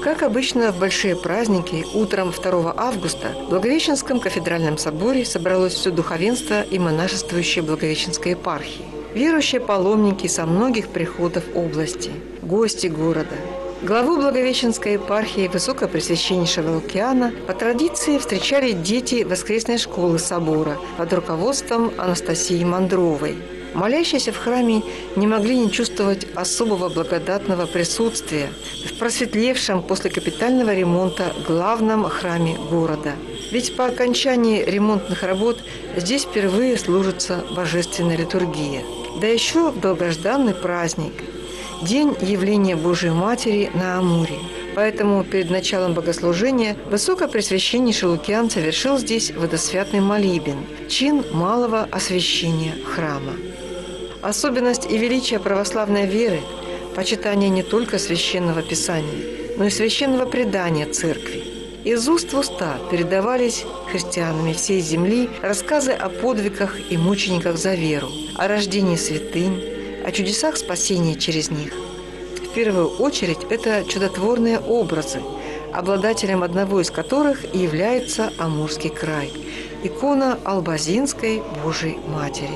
Как обычно, в большие праздники утром 2 августа в Благовещенском кафедральном соборе собралось все духовенство и монашествующее Благовещенской епархии. Верующие паломники со многих приходов области, гости города. Главу Благовещенской епархии Высокопресвященнейшего Лукиана по традиции встречали дети воскресной школы собора под руководством Анастасии Мандровой. Молящиеся в храме не могли не чувствовать особого благодатного присутствия в просветлевшем после капитального ремонта главном храме города. Ведь по окончании ремонтных работ здесь впервые служится божественная литургия. Да еще в долгожданный праздник – День явления Божией Матери на Амуре. Поэтому перед началом богослужения Высокопресвященнейший Лукиан совершил здесь водосвятный молебен, чин малого освящения храма. Особенность и величие православной веры – почитание не только священного писания, но и священного предания церкви. Из уст в уста передавались христианами всей земли рассказы о подвигах и мучениках за веру, о рождении святынь, о чудесах спасения через них. В первую очередь это чудотворные образы, обладателем одного из которых и является Амурский край – икона Албазинской Божией Матери.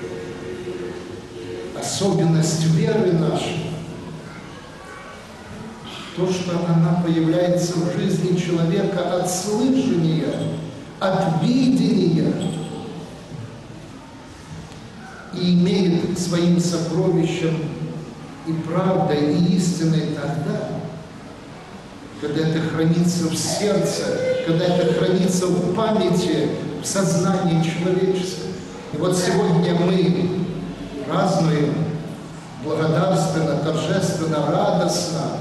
Особенность веры нашей – то, что она появляется в жизни человека от слышания, от видения и имеет своим сокровищем и правдой, и истиной тогда, когда это хранится в сердце, когда это хранится в памяти, в сознании человеческом. И вот сегодня мы празднуем благодарственно, торжественно, радостно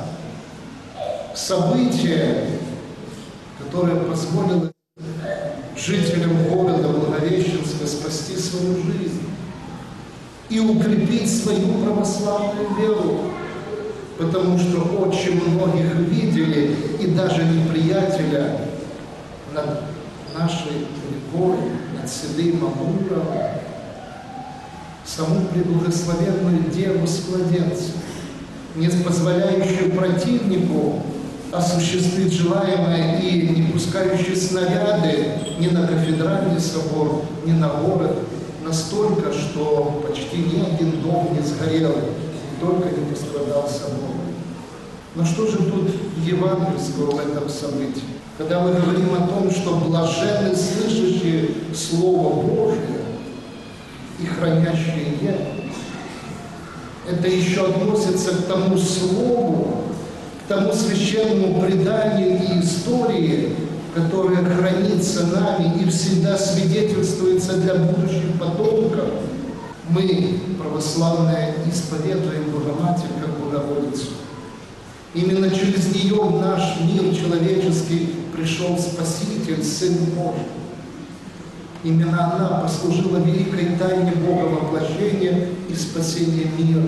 событие, которое позволило жителям города Благовещенска спасти свою жизнь и укрепить свою православную веру, потому что очень многих видели, и даже неприятеля над нашей рекой, над седым Амуром, саму преблагословенную Деву с младенцем, не позволяющую противнику осуществить желаемое и не пускающую снаряды ни на кафедральный собор, ни на город, настолько, что почти ни один дом не сгорел, и только не пострадал собор. Но что же тут евангельского в этом событии? Когда мы говорим о том, что блаженны слышащие Слово Божие и хранящие его, это еще относится к тому Слову, к тому священному преданию и истории, которая хранится нами и всегда свидетельствуется для будущих потомков. Мы, православные, исповедуем Богоматерь как Богородицу. Именно через нее в наш мир человеческий пришел Спаситель, Сын Божий. Именно она послужила великой тайне Бога воплощения и спасения мира.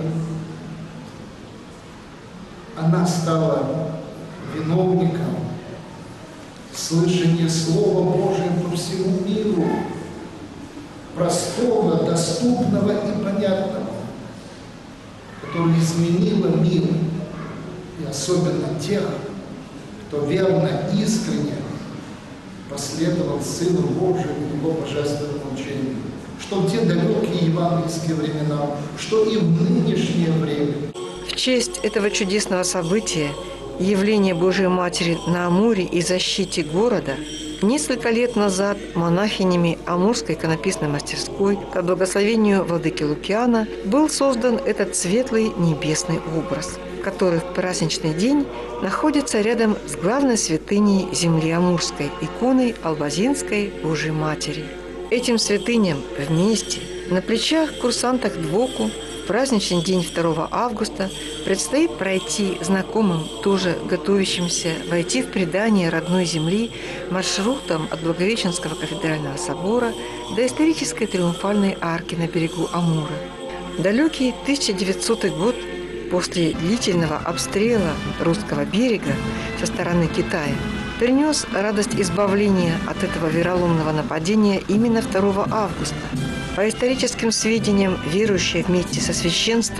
Она стала виновником слышания Слова Божия по всему миру, простого, доступного и понятного, которое изменило мир, и особенно тех, кто верно, искренне последовал Сыну Божию и Его божественному учению, что в те далекие евангельские времена, что и в нынешнее время. В честь этого чудесного события, явления Божией Матери на Амуре и защите города, несколько лет назад монахинями Амурской иконописной мастерской по благословению владыки Лукиана был создан этот светлый небесный образ, который в праздничный день находится рядом с главной святыней земли Амурской, иконой Албазинской Божией Матери. Этим святыням вместе, на плечах курсанток Двоку, в праздничный день 2 августа предстоит пройти знакомым, тоже готовящимся войти в предание родной земли маршрутом от Благовещенского кафедрального собора до исторической триумфальной арки на берегу Амура. Далекий 1900 год после длительного обстрела русского берега со стороны Китая принес радость избавления от этого вероломного нападения именно 2 августа. По историческим сведениям, верующие вместе со священством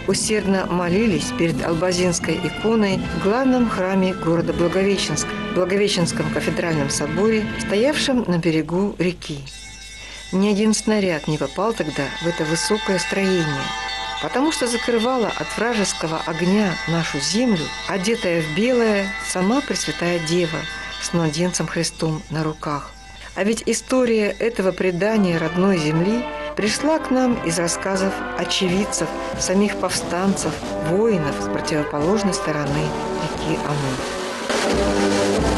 усердно молились перед Албазинской иконой в главном храме города Благовещенска, Благовещенском кафедральном соборе, стоявшем на берегу реки. Ни один снаряд не попал тогда в это высокое строение, потому что закрывала от вражеского огня нашу землю, одетая в белое, сама Пресвятая Дева с младенцем Христом на руках. А ведь история этого предания родной земли пришла к нам из рассказов очевидцев, самих повстанцев, воинов с противоположной стороны реки Амур.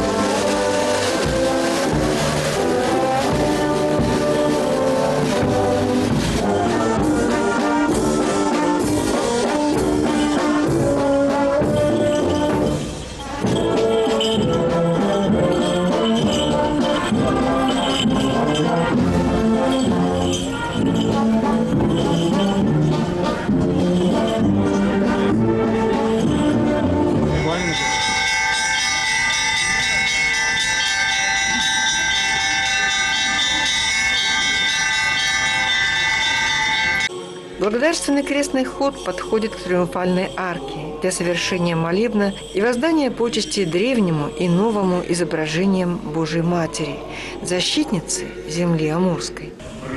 Благодарственный крестный ход подходит к триумфальной арке для совершения молебна и воздания почести древнему и новому изображениям Божией Матери, защитницы земли Амурской.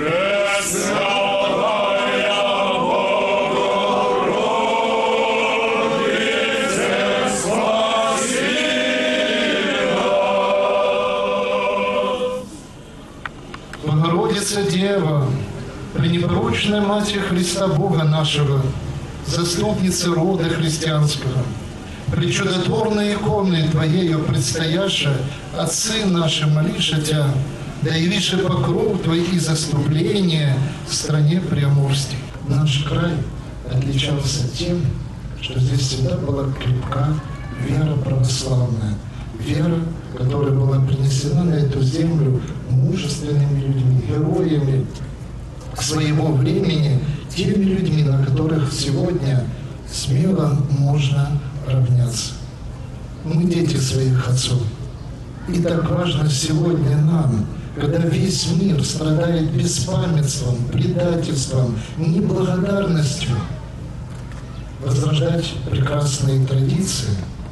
Богородица Дева, пренепорочная Матерь Христа Бога нашего, заступница рода христианского, пречудотворной иконой Твоею предстояша, отцы наши, молиша Тя, да явише покров Твой и заступление в стране Преамурской. Наш край отличался тем, что здесь всегда была крепка вера православная, вера, которая была принесена на эту землю мужественными людьми, героями своего времени, теми людьми, на которых сегодня смело можно равняться. Мы дети своих отцов. И так важно сегодня нам, когда весь мир страдает беспамятством, предательством, неблагодарностью, возрождать прекрасные традиции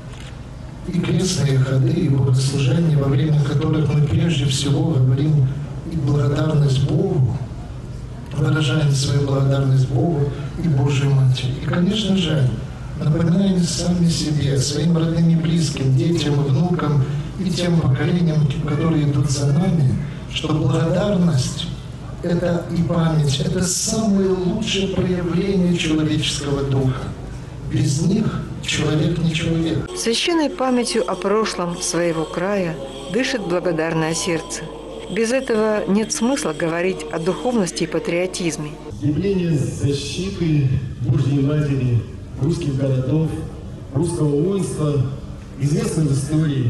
и крестные ходы, и богослужения, во время которых мы прежде всего говорим и благодарность Богу, выражаем свою благодарность Богу и Божьей Матери. И, конечно же, напоминаем сами себе, своим родным и близким, детям и внукам и тем поколениям, которые идут за нами, что благодарность – это и память, это самое лучшее проявление человеческого духа. Без них человек не человек. Священной памятью о прошлом своего края дышит благодарное сердце. Без этого нет смысла говорить о духовности и патриотизме. Явление защиты Божьей Матери русских городов, русского воинства известны в истории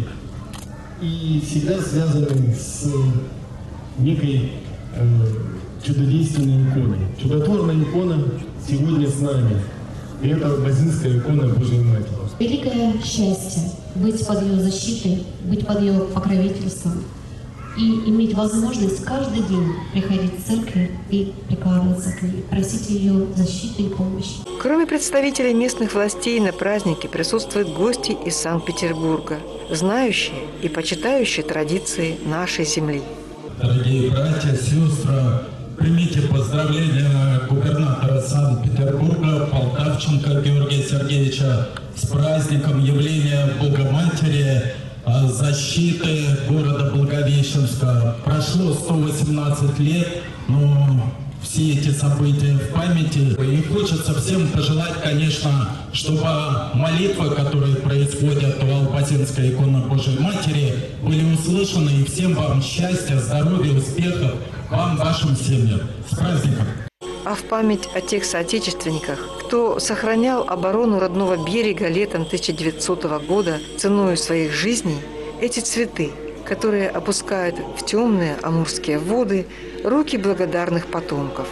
и всегда связаны с некой чудодейственной иконой. Чудотворная икона сегодня с нами. И это Албазинская икона Божьей Матери. Великое счастье быть под ее защитой, быть под ее покровительством и иметь возможность каждый день приходить в церковь и прикладываться к ней, просить ее защиты и помощи. Кроме представителей местных властей на празднике присутствуют гости из Санкт-Петербурга, знающие и почитающие традиции нашей земли. Дорогие братья, сестры, примите поздравления губернатора Санкт-Петербурга Полтавченко Георгия Сергеевича с праздником явления Богоматери, защиты города Благовещенска. Прошло 118 лет, но все эти события в памяти. И хочется всем пожелать, конечно, чтобы молитвы, которые происходят в Албазинской иконе Божьей Матери, были услышаны. И всем вам счастья, здоровья, успехов, вам, вашим семьям. С праздником! А в память о тех соотечественниках, кто сохранял оборону родного берега летом 1900 года ценою своих жизней, эти цветы, которые опускают в темные амурские воды руки благодарных потомков.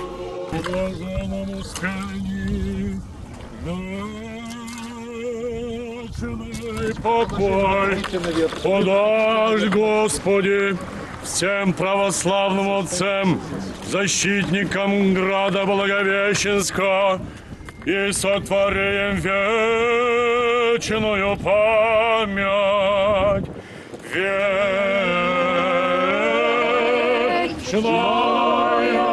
Покой подашь, Господи, всем православным отцам, защитникам града Благовещенска, и сотворим вечную память. Вечная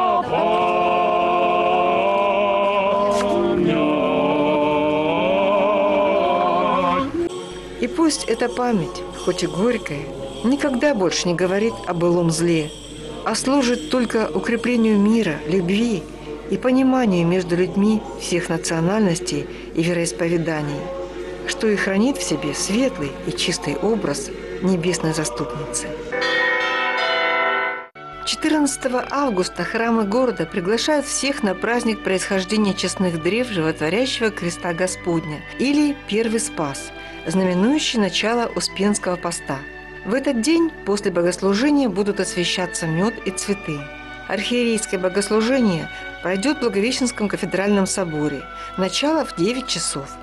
память. И пусть эта память, хоть и горькая, никогда больше не говорит о былом зле, а служит только укреплению мира, любви и пониманию между людьми всех национальностей и вероисповеданий, что и хранит в себе светлый и чистый образ небесной заступницы. 14 августа храмы города приглашают всех на праздник происхождения честных древ животворящего креста Господня или Первый Спас, знаменующий начало Успенского поста. В этот день после богослужения будут освящаться мед и цветы. Архиерейское богослужение пройдет в Благовещенском кафедральном соборе. Начало в 9 часов.